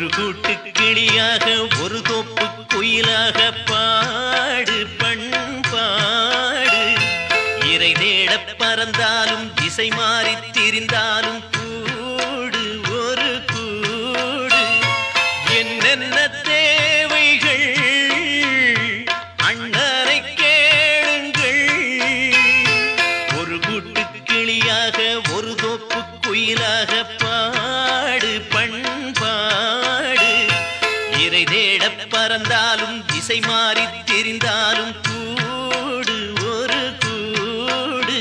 ஒரு கூட்டு கிளியாக ஒரு தோப்பு குயிலாக பாடு பண்பாடு. இறை தேட பறந்தாலும் திசை மாறி திரிந்தாலும் கூடு ஒரு கூடு. என்னென்ன தேவைகள் அண்ணனை கேளுங்கள். ஒரு கூட்டு கிளியாக ஒரு தோப்பு குயிலாக பாடு பண்பாடு. இறை தேட பறந்தாலும் திசை மாறி திரிந்தாலும் கூடு ஒரு கூடு.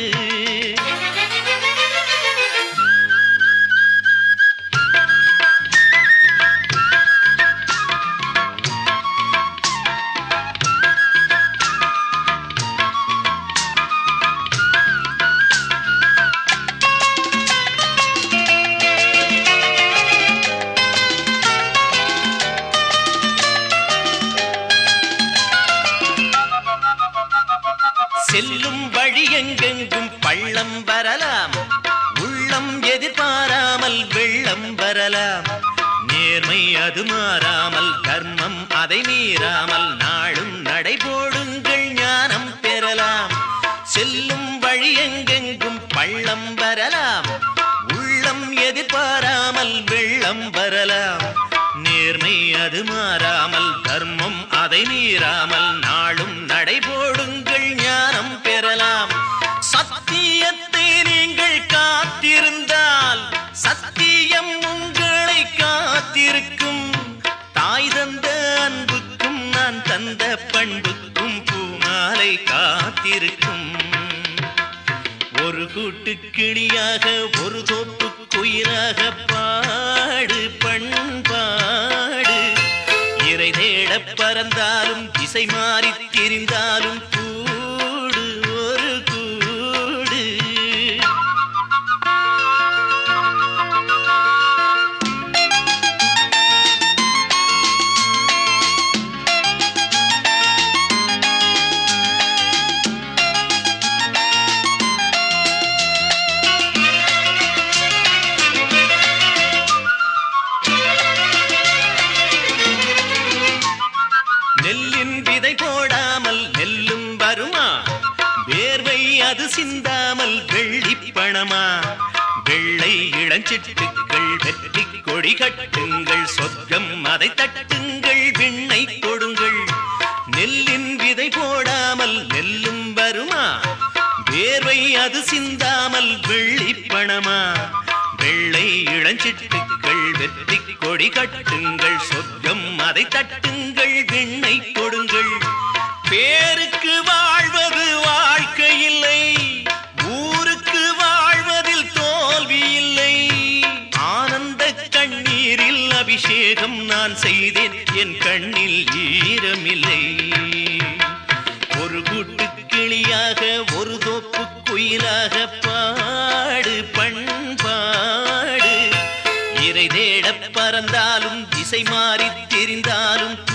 செல்லும் வழி எங்கெங்கும் பள்ளம் வரலாம், உள்ளம் எதிர்பாராமல் வெள்ளம் வரலாம். நேர்மை அது மாறாமல் தர்மம் அதை மீறாமல் நாளும் நடைபோடுங்கள் ஞானம் பெறலாம். செல்லும் வழி எங்கெங்கும் பள்ளம் வரலாம், உள்ளம் எதிர்பாராமல் வெள்ளம் வரலாம். நேர்மை அது மாறாமல் தர்மம் அதை மீறாமல் நாளும் நடைபோடுங்கள் ஞானம் பெறலாம். சத்தியத்தை நீங்கள் காத்திருந்தால் சத்தியம் உங்களை காத்திருக்கும். தாய் தந்த அன்புக்கும் நான் தந்த பண்புக்கும் பூமாலை காத்திருக்கும். ஒரு கூட்டு கிளியாக ஒரு தோப்பு குயிலாக பாடு பண்பாடு. இறை தேட பறந்தாலும் திசை மாறி திரிந்தாலும் கூடு ஒரு கூடு. நெல்லின் விதை போடாமல் நெல்லும் வருமா? வேர்வை அது சிந்தாமல் வெள்ளி பணமா? வெள்ளை இளஞ்சிட்டுக்கள் வெற்றி கொடி கட்டுங்கள், சொர்க்கம் அதை தட்டுங்கள், விண்ணை கொடுங்கள். நெல்லின் விதை போடாமல் நெல்லும் வருமா? வேர்வை அது சிந்தாமல் வெள்ளி பணமா? வெள்ளை இளஞ்சிட்டுக்கள் வெற்றி கொடி கட்டுங்கள், சொர்க்கம் அதை தட்டுங்கள், விண்ணை கொடுங்கள். பேருக்கு வாழ்வது வாழ்க்கை இல்லை, ஊருக்கு வாழ்வதில் தோல்வி இல்லை. ஆனந்த கண்ணீரில் அபிஷேகம் நான் செய்தேன், என் கண்ணில் ஈரமில்லை. ஒரு கூட்டு கிளியாக ஒரு தோப்பு குயிலாக பாடு பண்பாடு. இறை தேட பறந்தாலும் திசை மாறி திரிந்தாலும்